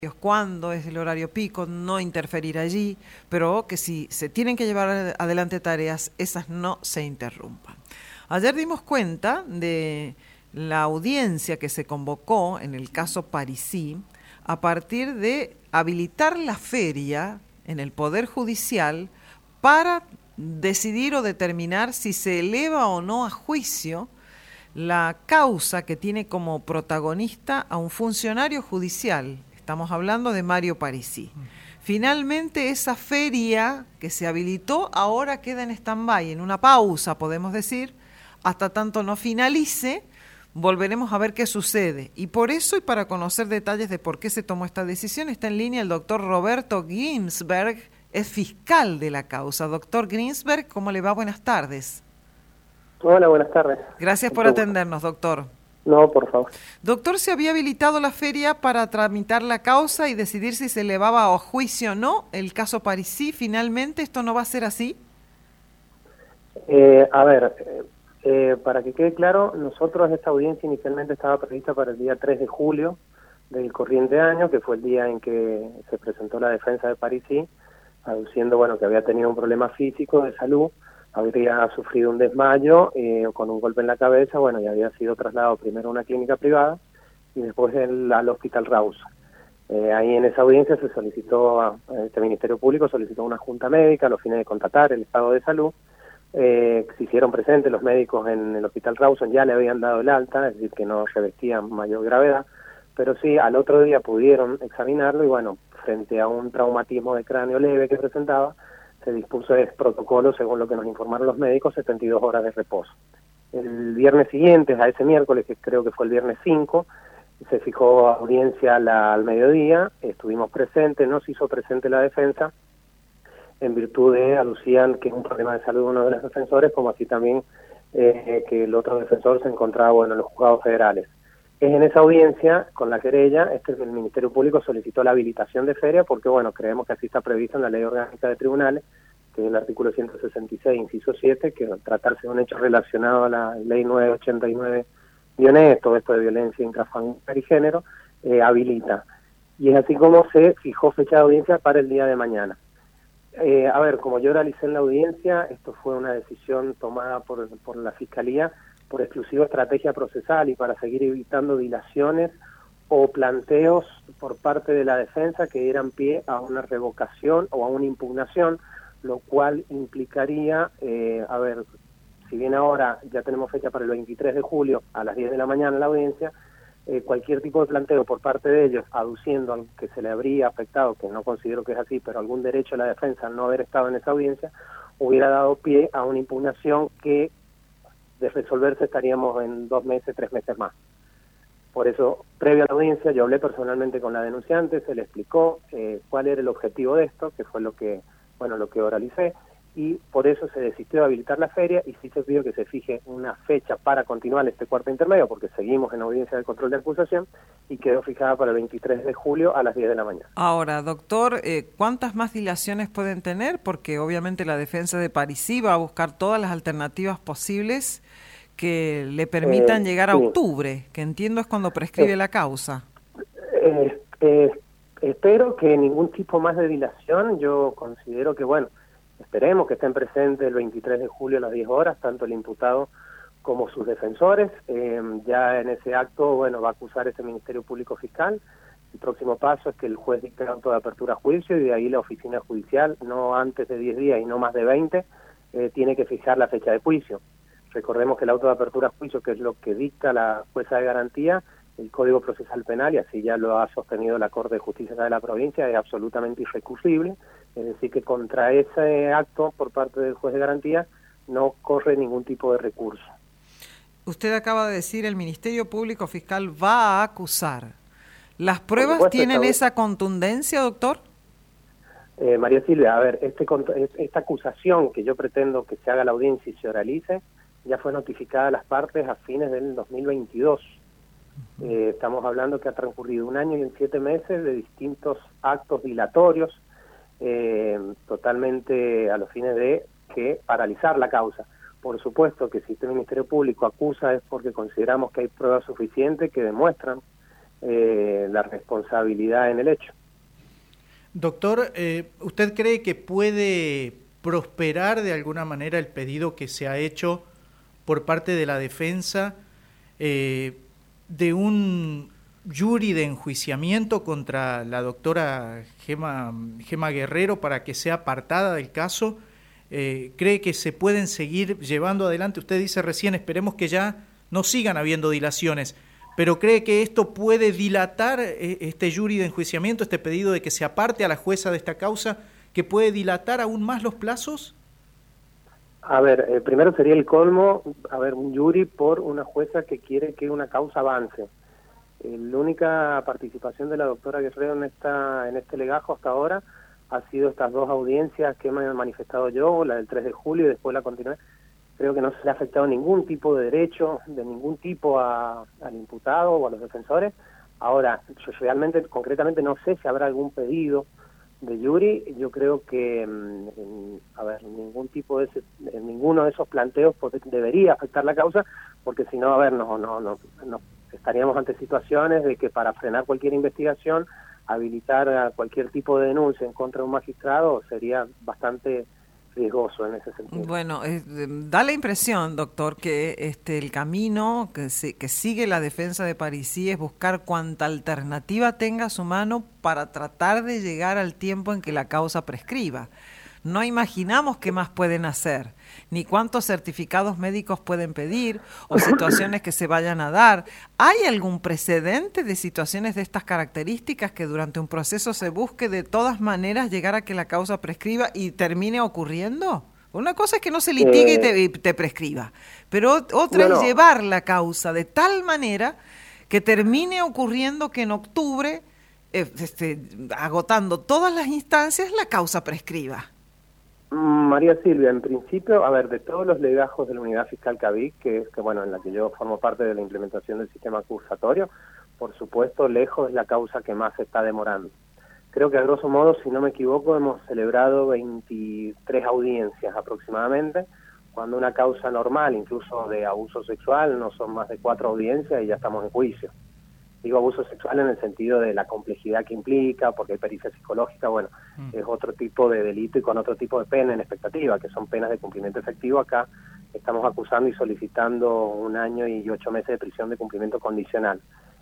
cuándo es el horario pico, no interferir allí, pero que si se tienen que llevar adelante tareas, esas no se interrumpan. Ayer dimos cuenta de la audiencia que se convocó en el caso Parisí a partir de habilitar la feria en el Poder Judicial para decidir o determinar si se eleva o no a juicio la causa que tiene como protagonista a un funcionario judicial. Estamos hablando de Mario Parisí. Finalmente esa feria que se habilitó ahora queda en stand-by, en una pausa, podemos decir, hasta tanto no finalice, volveremos a ver qué sucede. Y por eso, y para conocer detalles de por qué se tomó esta decisión, está en línea el doctor Roberto Ginsberg, es fiscal de la causa. Doctor Ginsberg, ¿cómo le va? Buenas tardes. Hola, buenas tardes. Gracias por atendernos, doctor. No, por favor. Doctor, ¿se había habilitado la feria para tramitar la causa y decidir si se elevaba a juicio o no el caso Parisí? ¿Finalmente esto no va a ser así? Para que quede claro, nosotros esta audiencia inicialmente estaba prevista para el día 3 de julio del corriente año, que fue el día en que se presentó la defensa de Parisí, aduciendo que había tenido un problema físico de salud, habría sufrido un desmayo con un golpe en la cabeza, y había sido trasladado primero a una clínica privada y después al Hospital Rawson. Ahí en esa audiencia se solicitó, este Ministerio Público solicitó una junta médica a los fines de constatar el estado de salud. Se hicieron presentes los médicos en el Hospital Rawson, ya le habían dado el alta, es decir, que no revestían mayor gravedad, pero sí, al otro día pudieron examinarlo y frente a un traumatismo de cráneo leve que presentaba, se dispuso el protocolo, según lo que nos informaron los médicos, 72 horas de reposo. El viernes siguiente, a ese miércoles, que creo que fue el viernes 5, se fijó audiencia al mediodía, estuvimos presentes, no se hizo presente la defensa, en virtud de, aducían que es un problema de salud de uno de los defensores, como así también que el otro defensor se encontraba en los juzgados federales. Es en esa audiencia, con la querella, el Ministerio Público solicitó la habilitación de feria porque, creemos que así está previsto en la Ley Orgánica de Tribunales, que es el artículo 166, inciso 7, que al tratarse de un hecho relacionado a la Ley 989, todo esto de violencia intrafamiliar y género, habilita. Y es así como se fijó fecha de audiencia para el día de mañana. Como yo realicé en la audiencia, esto fue una decisión tomada por la Fiscalía, por exclusiva estrategia procesal y para seguir evitando dilaciones o planteos por parte de la defensa que dieran pie a una revocación o a una impugnación, lo cual implicaría, si bien ahora ya tenemos fecha para el 23 de julio a las 10 de la mañana en la audiencia, cualquier tipo de planteo por parte de ellos, aduciendo que se le habría afectado, que no considero que es así, pero algún derecho a la defensa al no haber estado en esa audiencia, hubiera dado pie a una impugnación que de resolverse estaríamos en 2 meses, 3 meses más. Por eso, previo a la audiencia, yo hablé personalmente con la denunciante, se le explicó cuál era el objetivo de esto, que fue lo que oralicé, y por eso se desistió de habilitar la feria y sí se pidió que se fije una fecha para continuar este cuarto intermedio, porque seguimos en audiencia de control de acusación, y quedó fijada para el 23 de julio a las 10 de la mañana. Ahora, doctor, ¿cuántas más dilaciones pueden tener? Porque obviamente la defensa de Parisí va a buscar todas las alternativas posibles que le permitan llegar a octubre, que entiendo es cuando prescribe la causa. Espero que ningún tipo más de dilación. Yo considero que, esperemos que estén presentes el 23 de julio a las 10 horas, tanto el imputado como sus defensores. Ya en ese acto, va a acusar ese Ministerio Público Fiscal. El próximo paso es que el juez dicte auto de apertura a juicio y de ahí la oficina judicial, no antes de 10 días y no más de 20, tiene que fijar la fecha de juicio. Recordemos que el auto de apertura a juicio, que es lo que dicta la jueza de garantía, el Código Procesal Penal, y así ya lo ha sostenido la Corte de Justicia de la provincia, es absolutamente irrecursible, es decir, que contra ese acto por parte del juez de garantía no corre ningún tipo de recurso. Usted acaba de decir, el Ministerio Público Fiscal va a acusar. ¿Las pruebas tienen esa contundencia, doctor? María Silvia, esta acusación que yo pretendo que se haga la audiencia y se oralice, ya fue notificada a las partes a fines del 2022. Estamos hablando que ha transcurrido 1 año y 7 meses de distintos actos dilatorios, totalmente a los fines de paralizar la causa. Por supuesto que si este Ministerio Público acusa es porque consideramos que hay pruebas suficientes que demuestran la responsabilidad en el hecho. Doctor, ¿usted cree que puede prosperar de alguna manera el pedido que se ha hecho por parte de la defensa de un jury de enjuiciamiento contra la doctora Gema Guerrero para que sea apartada del caso? ¿Cree que se pueden seguir llevando adelante? Usted dice recién, esperemos que ya no sigan habiendo dilaciones, pero ¿cree que esto puede dilatar este jury de enjuiciamiento, este pedido de que se aparte a la jueza de esta causa, que puede dilatar aún más los plazos? A ver, primero sería el colmo, un jury por una jueza que quiere que una causa avance. La única participación de la doctora Guerrero en este legajo hasta ahora ha sido estas 2 audiencias que me he manifestado yo, la del 3 de julio y después la continué. Creo que no se le ha afectado ningún tipo de derecho, de ningún tipo al imputado o a los defensores. Ahora, yo realmente, concretamente, no sé si habrá algún pedido de jury. Yo creo que, ninguno de esos planteos debería afectar la causa, porque si no, no estaríamos ante situaciones de que para frenar cualquier investigación, habilitar a cualquier tipo de denuncia en contra de un magistrado sería bastante riesgoso en ese sentido. Bueno, da la impresión, doctor, que el camino que sigue la defensa de Parisi es buscar cuanta alternativa tenga a su mano para tratar de llegar al tiempo en que la causa prescriba. No imaginamos qué más pueden hacer, ni cuántos certificados médicos pueden pedir o situaciones que se vayan a dar. ¿Hay algún precedente de situaciones de estas características que durante un proceso se busque de todas maneras llegar a que la causa prescriba y termine ocurriendo? Una cosa es que no se litigue y te prescriba, pero otra es llevar la causa de tal manera que termine ocurriendo que en octubre, agotando todas las instancias, la causa prescriba. María Silvia, en principio, de todos los legajos de la Unidad Fiscal CAVIC, en la que yo formo parte de la implementación del sistema acusatorio, por supuesto, lejos es la causa que más se está demorando. Creo que a grosso modo, si no me equivoco, hemos celebrado 23 audiencias aproximadamente, cuando una causa normal, incluso de abuso sexual, no son más de 4 audiencias y ya estamos en juicio. Digo abuso sexual en el sentido de la complejidad que implica, porque hay pericia psicológica, es otro tipo de delito y con otro tipo de pena en expectativa, que son penas de cumplimiento efectivo. Acá estamos acusando y solicitando 1 año y 8 meses de prisión de cumplimiento condicional.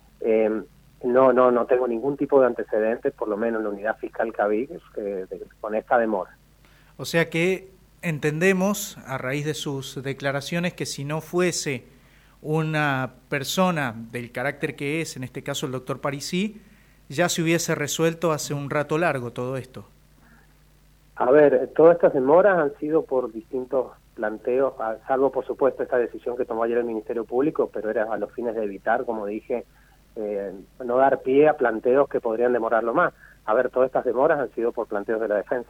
No tengo ningún tipo de antecedentes, por lo menos en la Unidad Fiscal CAVIC, con esta demora. O sea que entendemos, a raíz de sus declaraciones, que si no fuese una persona del carácter que es, en este caso el doctor Parisi, ya se hubiese resuelto hace un rato largo todo esto. Todas estas demoras han sido por distintos planteos, salvo por supuesto esta decisión que tomó ayer el Ministerio Público, pero era a los fines de evitar, como dije, no dar pie a planteos que podrían demorarlo más. Todas estas demoras han sido por planteos de la defensa.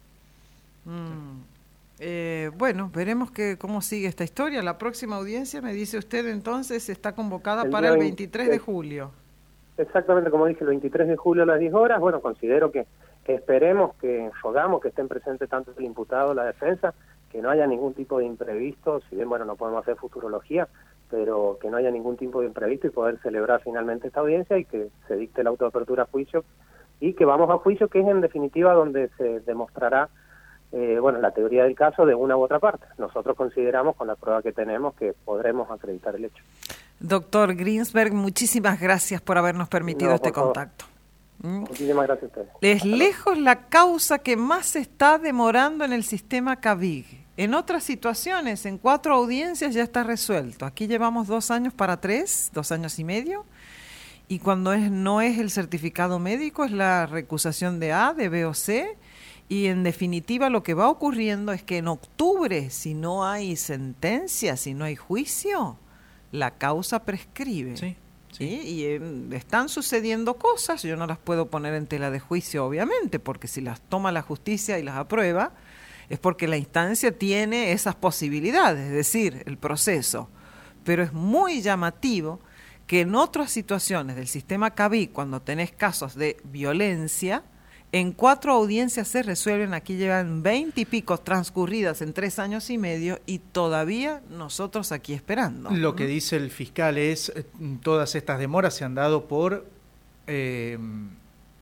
Veremos cómo sigue esta historia. La próxima audiencia, me dice usted, entonces está convocada para el 23 de julio. Exactamente, como dije, el 23 de julio a las 10 horas. Considero que esperemos, que rogamos que estén presentes tanto el imputado, la defensa, que no haya ningún tipo de imprevisto, si bien, no podemos hacer futurología, pero que no haya ningún tipo de imprevisto y poder celebrar finalmente esta audiencia y que se dicte la autoapertura a juicio y que vamos a juicio, que es en definitiva donde se demostrará la teoría del caso de una u otra parte. Nosotros consideramos, con la prueba que tenemos, que podremos acreditar el hecho. Doctor Greensberg, muchísimas gracias por habernos permitido este contacto. Muchísimas gracias a ustedes. Es lejos la causa que más se está demorando en el sistema CAVIC. En otras situaciones, en 4 audiencias ya está resuelto. Aquí llevamos 2 años para 3, 2 años y medio. Y cuando no es el certificado médico, es la recusación de A, de B o C. Y en definitiva lo que va ocurriendo es que en octubre, si no hay sentencia, si no hay juicio, la causa prescribe. Sí. Y están sucediendo cosas, yo no las puedo poner en tela de juicio, obviamente, porque si las toma la justicia y las aprueba, es porque la instancia tiene esas posibilidades, es decir, el proceso. Pero es muy llamativo que en otras situaciones del sistema CAVIC, cuando tenés casos de violencia, en 4 audiencias se resuelven. Aquí llevan 20 y pico transcurridas en 3 años y medio y todavía nosotros aquí esperando. Lo que dice el fiscal es, todas estas demoras se han dado por